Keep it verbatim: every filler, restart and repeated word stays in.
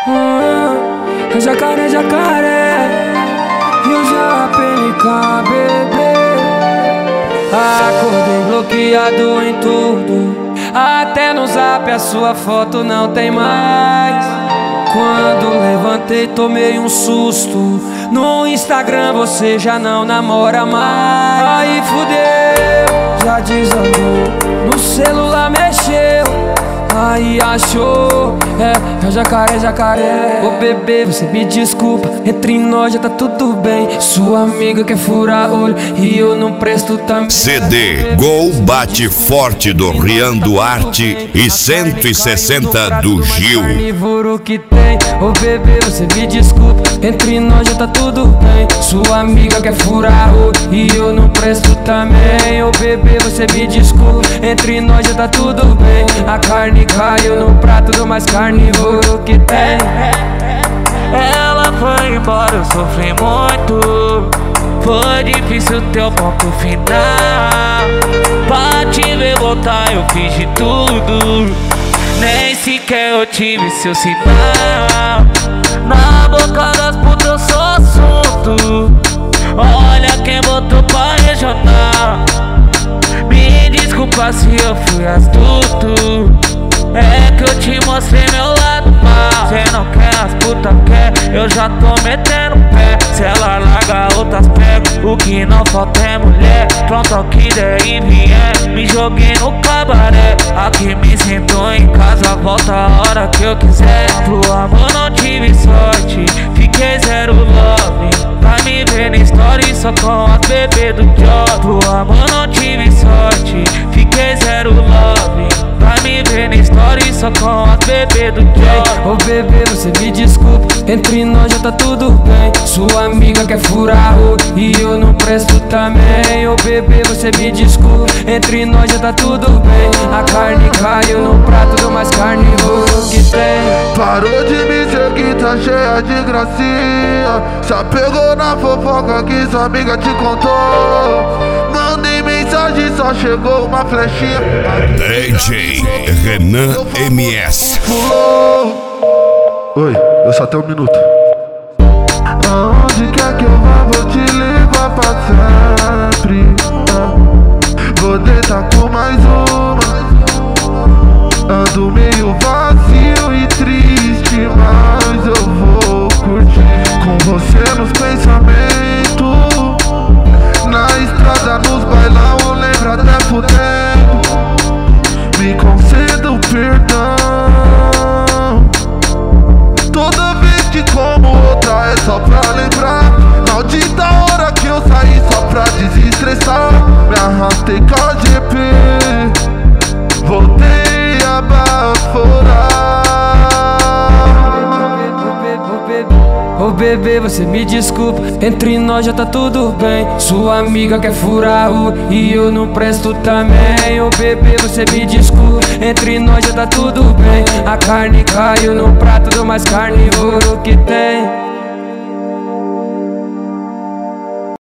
hum, Jacaré, jacaré, e eu já P N K, bebê. Acordei bloqueado em tudo, até no zap a sua foto não tem mais. Quando levantei tomei um susto, no Instagram você já não namora mais. Aí fudeu, já desandou, no celular mexeu, aí achou, é, é jacaré, jacaré. Ô bebê, você me desculpa, entre nós já tá tudo bem. Sua amiga quer furar olho e eu não presto também. C D Gol Bate Forte do Rian Duarte e cento e sessenta do Gil. Que tem. Ô bebê, você me desculpa, entre nós já tá tudo bem. Sua amiga quer furar olho e eu não presto também. Ô bebê, você me desculpa, entre nós já tá tudo bem. A carne caiu no prato do mais carnívoro que tem. Ela foi embora, eu sofri muito. Foi difícil ter o ponto final. Pra te ver voltar eu fiz de tudo, nem sequer eu tive seu sinal. Na boca das putas eu sou assunto. Olha quem botou pra regional. Me desculpa se eu fui astuto, é que eu te mostrei meu lado mal. Cê não quer, as puta quer, eu já tô metendo pé. Se ela larga, outras pego, o que não falta é mulher. Pronto ao que der e vier, me joguei no cabaré. Aqui me sinto em casa, volta a hora que eu quiser. Pro amor não tive sorte, fiquei zero love. Pra me ver na story só com as bebê do job. Pro amor não tive sorte, fiquei zero love. Pra me ver na story só com as bebê do job. Ô bebê, você me desculpa, entre nós já tá tudo bem. Sua amiga quer furar olho e eu não presto também. Ô bebê, você me desculpa, entre nós já tá tudo bem. A carne caiu no prato do mais carnívoro que tem. Parou de me seguir, tá cheia de gracinha. Se apegou na fofoca que sua amiga te contou. Mandei mensagem, só chegou uma flechinha. D J Renan M S. Pulou. Oi, eu só tenho um minuto. Aonde quer que eu vá, vou te levar pra sempre. Vou deitar com mais uma. Ando meio vazio e triste, mas eu vou curtir com você nos pensamentos. Na estrada, nos bailão, lembra até fudendo. Me conceda o perdão. Toda vez que como outra é só pra lembrar. Maldita hora que eu saí só pra desestressar. Me arrastei com a G P, voltei a baforar. Ô bebê, você me desculpa, entre nós já tá tudo bem. Sua amiga quer furar olho e eu não presto também. Ô bebê, você me desculpa, entre nós já tá tudo bem. A carne caiu no prato do mais carnívoro que tem.